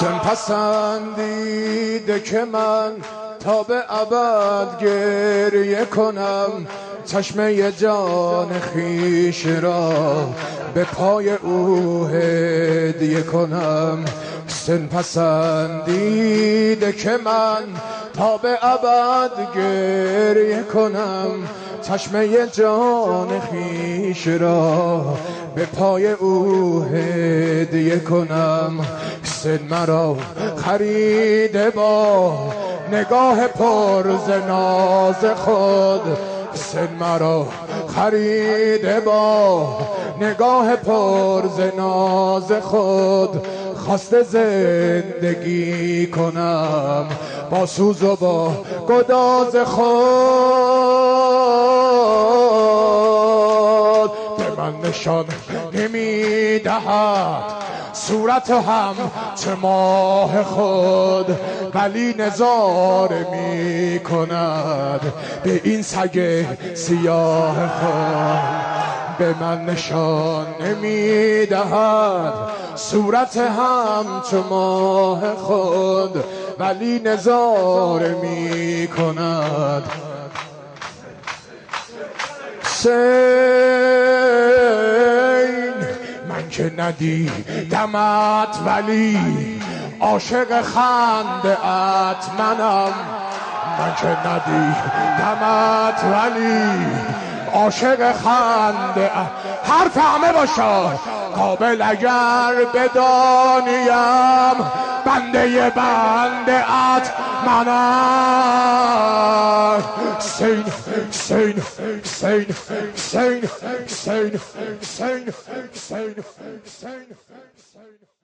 حسین پسندیده که من تا به ابد گریه کنم، چشمه جان خویش را به پای او هدیه کنم. حسین پسندیده که من تا به ابد گریه کنم، چشمه جان خویش را به پای او هدیه کنم. حسین مرا خریده با نگاه پر ز ناز خود، حسین مرا خریده با نگاه پر ز ناز خود. خواسته زندگی کنم با سوز و با گداز خود. به من نشان نمیدهد صورت هم چه ماه خود، ولی نظاره می کند به این سگ سیاه خود. به من نشان نمیدهد صورت همچو ماه خود، ولی نظاره می کند. حسین من که ندیدمت ولی عاشق خنده ات منم. من که ندیدمت ولی عاشق خنده حرف همه باشد قابل اگر بدانیم، بنده بنده ات منم. حسین حسین حسین حسین حسین حسین حسین حسین حسین.